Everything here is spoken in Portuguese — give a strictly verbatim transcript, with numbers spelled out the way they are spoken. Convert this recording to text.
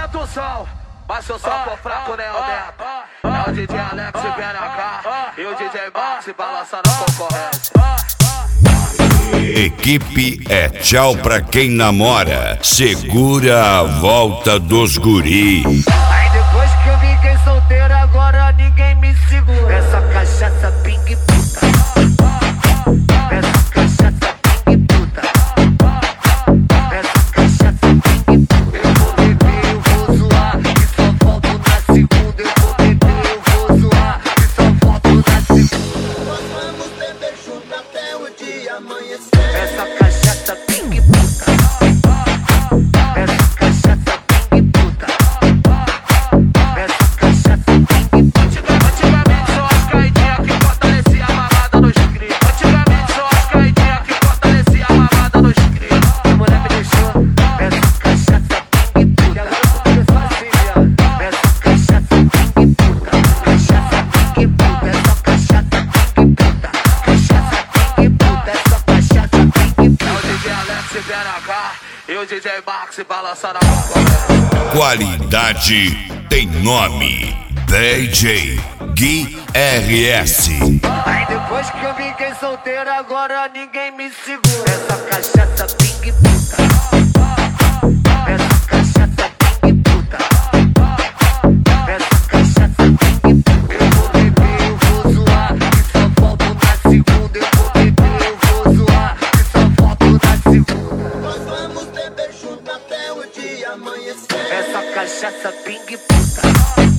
aumenta o som. Mas se eu só for fraco, nem aumenta. É o D J Alex e B N H e o D J Max balançando a concorrência. Equipe é tchau pra quem namora. Segura a volta dos guri. Aí depois que eu fiquei solteiro, agora ninguém me segura. Essa cachaça ping puta. Essa cachaça ping puta. Essa cachaça ping puta. Eu vou beber, eu vou zoar e só volto na segunda. Eu vou beber, eu vou zoar e só volto na segunda. Nós vamos beber junto até o dia amanhecer. Essa cachaça ping puta. Essa cachaça ping puta. Essa cachaça ping puta. Antigamente só as caidinhas que fortalecia a mamada nos cria. Antigamente só as caidinhas que fortalecia a mamada nos cria. A mulher me deixou. Essa cachaça ping puta. Agora começou assim, viado. Essa cachaça ping puta. Cachaça ping puta. Essa cachaça ping puta. Cachaça ping puta. Essa cachaça ping puta. É o D J Alex e B N H e o D J Max balançando a concorrência. Qualidade tem nome. D J Gui R S. Aí depois que eu fiquei solteiro, agora ninguém me segura. Essa cachaça ping puta. Essa cachaça ping puta. Essa cachaça ping puta. Eu vou beber, eu vou zoar e só volto na segunda. Eu vou beber, eu vou zoar e só volto na segunda. Nós vamos beber junto até o dia amanhecer. Essa cachaça ping puta.